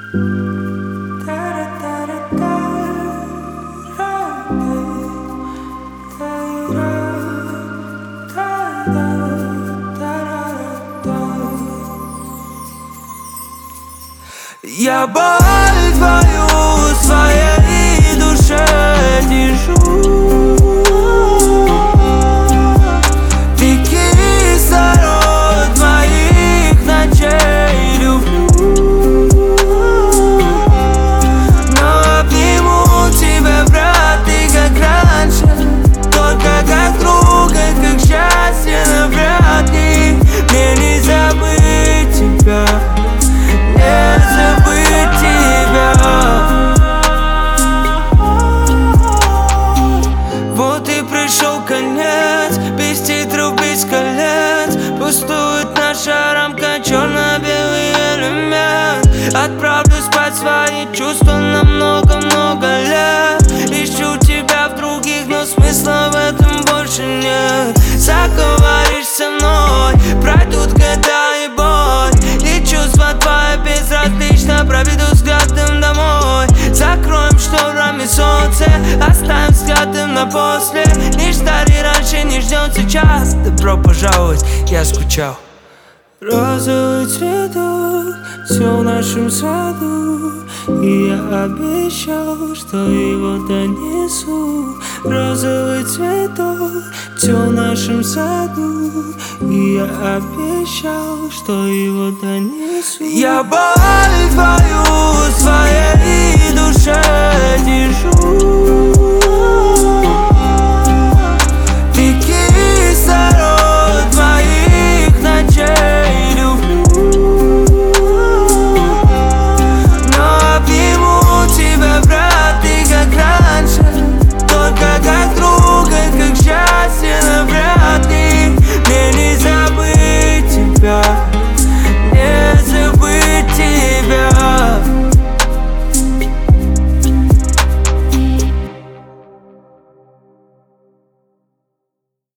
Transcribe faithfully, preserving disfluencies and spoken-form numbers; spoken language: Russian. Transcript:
Я боль твою в своей душе держу. Ты кислород моих ночей люблю. Но обниму тебя, брат, ты как раньше, только как друга, как счастье навряд ли. Мне не забыть тебя, не забыть тебя. Вот и пришел конец, без титров, без колец. Пустует наша рамка, черно-белый элемент. Отправлю спать свои чувства на много-много лет. Ищу тебя в других, но смысла в этом больше нет. Заговоришь со мной, пройдут года и боль, и чувства твои безразлично, проведу взглядом домой. Закроем шторами солнце, оставим взглядом на после. Не ждали раньше, не ждем сейчас. Добро пожаловать, я скучал. Розовый цветок, все в нашем саду, и я обещал, что его донесу. Розовый цветок, все в нашем саду, и я обещал, что его донесу. Я боль твою в своей душе держу.